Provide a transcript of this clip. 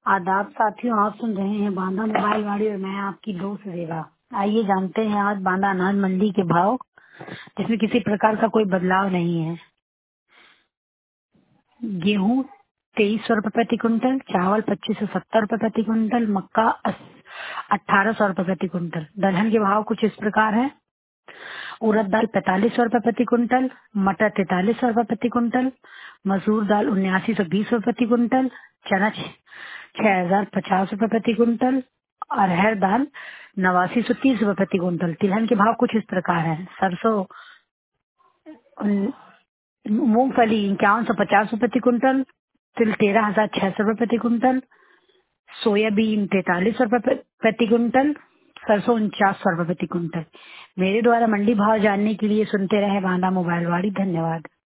आदाब साथियों, आप सुन रहे हैं बांदा मोबाइल वाड़ी और मैं आपकी दोस्त रेवा। आइए जानते हैं आज बांदा अनाज मंडी के भाव, जिसमें किसी प्रकार का कोई बदलाव नहीं है। गेहूं 2300 रुपए प्रति क्विंटल, चावल 2570 रुपए प्रति क्विंटल, मक्का 1800 रुपए प्रति क्विंटल। दलहन के भाव कुछ इस प्रकार है। उड़द दाल 4500 रुपए प्रति क्विंटल, मटर 4300 रुपए प्रति क्विंटल, मसूर दाल 7920 रुपए प्रति क्विंटल, चना 6050 रुपए प्रति क्विंटल, अरहर दाल 8930 रुपए प्रति क्विंटल। तिलहन के भाव कुछ इस प्रकार है। सरसों मूंगफली 5150 रुपए प्रति क्विंटल, तिल 13600 रुपए प्रति क्विंटल, सोयाबीन 4300 रुपए प्रति क्विंटल, सरसों 4900 रुपए प्रति क्विंटल। मेरे द्वारा मंडी भाव जानने के लिए सुनते रहे बांदा मोबाइल वाड़ी। धन्यवाद।